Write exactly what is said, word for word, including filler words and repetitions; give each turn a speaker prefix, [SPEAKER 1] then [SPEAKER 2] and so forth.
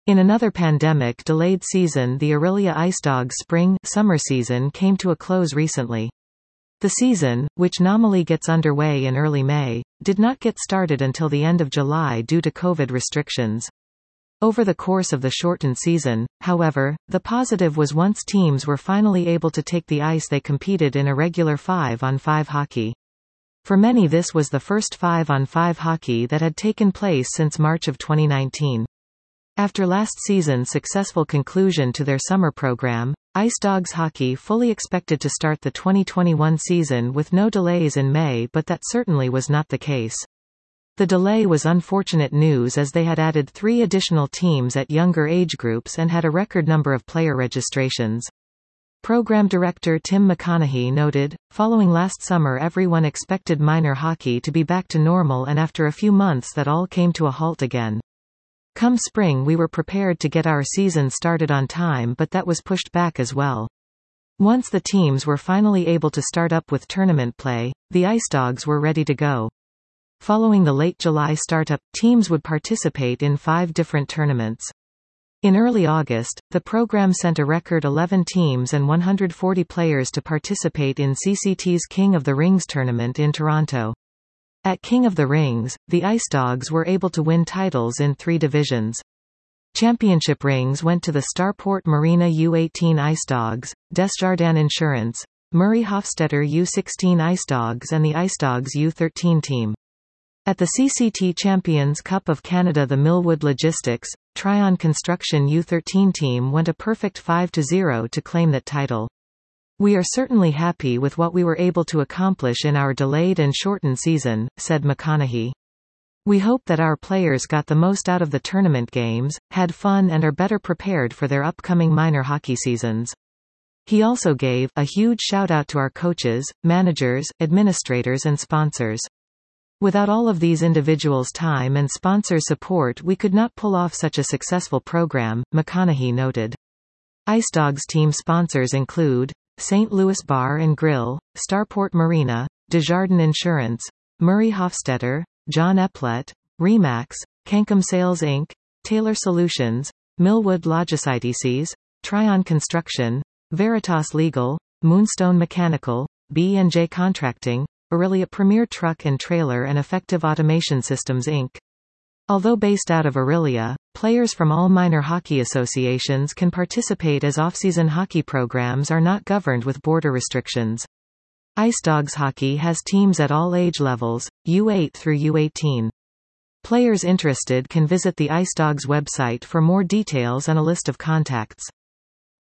[SPEAKER 1] In another pandemic-delayed season, the Orillia IceDogs spring-summer season came to a close recently. The season, which normally gets underway in early May, did not get started until the end of July due to COVID restrictions. Over the course of the shortened season, however, the positive was once teams were finally able to take the ice, they competed in a regular five on five hockey. For many, this was the first five on five hockey that had taken place since March of twenty nineteen. After last season's successful conclusion to their summer program, IceDogs hockey fully expected to start the twenty twenty-one season with no delays in May, but that certainly was not the case. The delay was unfortunate news as they had added three additional teams at younger age groups and had a record number of player registrations. Program director Tim McConaughey noted, "Following last summer, everyone expected minor hockey to be back to normal, and after a few months that all came to a halt again. Come spring, we were prepared to get our season started on time, but that was pushed back as well. Once the teams were finally able to start up with tournament play, the IceDogs were ready to go. Following the late July startup, teams would participate in five different tournaments. In early August, the program sent a record eleven teams and one hundred forty players to participate in C C T's King of the Rings tournament in Toronto. At King of the Rings, the IceDogs were able to win titles in three divisions. Championship rings went to the Starport Marina U eighteen IceDogs, Desjardins Insurance, Murray Hofstetter U sixteen IceDogs and the IceDogs U thirteen team. At the C C T Champions Cup of Canada, the Millwood Logistics, Tryon Construction U thirteen team went a perfect five to zero to claim that title. "We are certainly happy with what we were able to accomplish in our delayed and shortened season," said McConaughey. "We hope that our players got the most out of the tournament games, had fun and are better prepared for their upcoming minor hockey seasons." He also gave a huge shout-out to our coaches, managers, administrators and sponsors. "Without all of these individuals' time and sponsor support, we could not pull off such a successful program," McConaughey noted. IceDogs team sponsors include Saint Louis Bar and Grill, Starport Marina, Desjardins Insurance, Murray Hofstetter, John Eplet, Remax, Kankum Sales Incorporated, Taylor Solutions, Millwood Logistics, Tryon Construction, Veritas Legal, Moonstone Mechanical, B and J Contracting, Orillia Premier Truck and Trailer and Effective Automation Systems Incorporated. Although based out of Orillia, players from all minor hockey associations can participate as off-season hockey programs are not governed with border restrictions. IceDogs hockey has teams at all age levels, U eight through U eighteen. Players interested can visit the IceDogs website for more details and a list of contacts.